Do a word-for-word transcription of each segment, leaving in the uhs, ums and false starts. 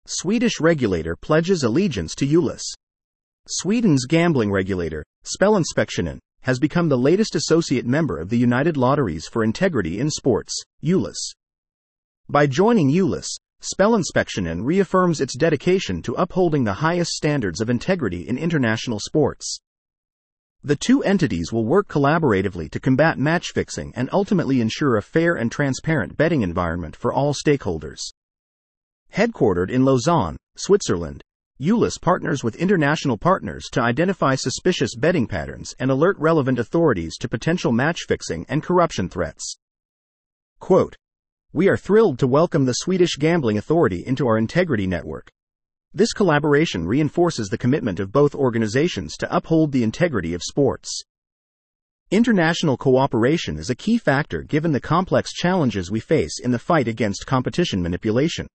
Swedish regulator pledges allegiance to Ulis. Sweden's gambling regulator, Spelinspektionen, has become the latest associate member of the United Lotteries for Integrity in Sports, Ulis. By joining Ulis, Spelinspektionen reaffirms its dedication to upholding the highest standards of integrity in international sports. The two entities will work collaboratively to combat match fixing and ultimately ensure a fair and transparent betting environment for all stakeholders. Headquartered in Lausanne, Switzerland, Ulis partners with international partners to identify suspicious betting patterns and alert relevant authorities to potential match fixing and corruption threats. Quote, "We are thrilled to welcome the Swedish Gambling Authority into our integrity network. This collaboration reinforces the commitment of both organizations to uphold the integrity of sports. International cooperation is a key factor given the complex challenges we face in the fight against competition manipulation."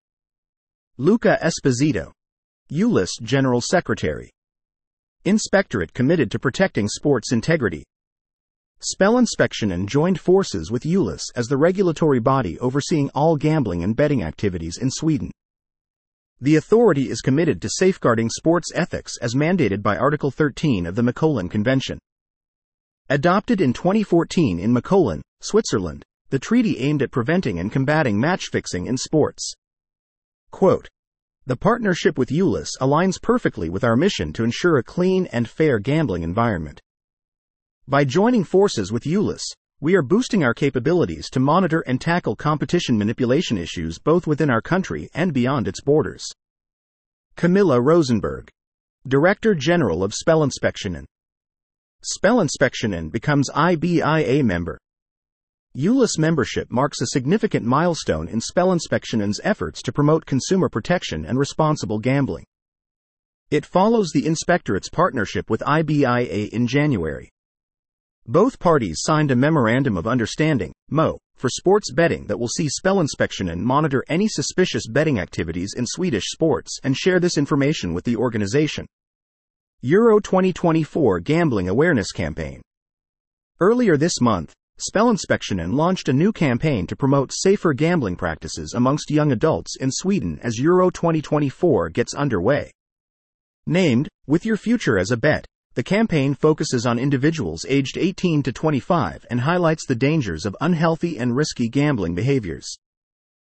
Luca Esposito, Ulis General Secretary. Inspectorate committed to protecting sports integrity. Spelinspektionen joined forces with Ulis as the regulatory body overseeing all gambling and betting activities in Sweden. The authority is committed to safeguarding sports ethics as mandated by Article thirteen of the Macolin Convention. Adopted in twenty fourteen in Macolin, Switzerland, the treaty aimed at preventing and combating match fixing in sports. Quote, "The partnership with Ulis aligns perfectly with our mission to ensure a clean and fair gambling environment. By joining forces with Ulis, we are boosting our capabilities to monitor and tackle competition manipulation issues both within our country and beyond its borders." Camilla Rosenberg, Director General of Spelinspektionen. Spelinspektionen becomes I B I A member. Ulis membership marks a significant milestone in Spelinspektionen's efforts to promote consumer protection and responsible gambling. It follows the Inspectorate's partnership with I B I A in January. Both parties signed a Memorandum of Understanding, M O, for sports betting that will see Spelinspektionen monitor any suspicious betting activities in Swedish sports and share this information with the organization. Euro twenty twenty-four Gambling Awareness Campaign. Earlier this month, Spelinspektionen launched a new campaign to promote safer gambling practices amongst young adults in Sweden as Euro twenty twenty-four gets underway. Named, "With Your Future as a Bet," the campaign focuses on individuals aged eighteen to twenty-five and highlights the dangers of unhealthy and risky gambling behaviors.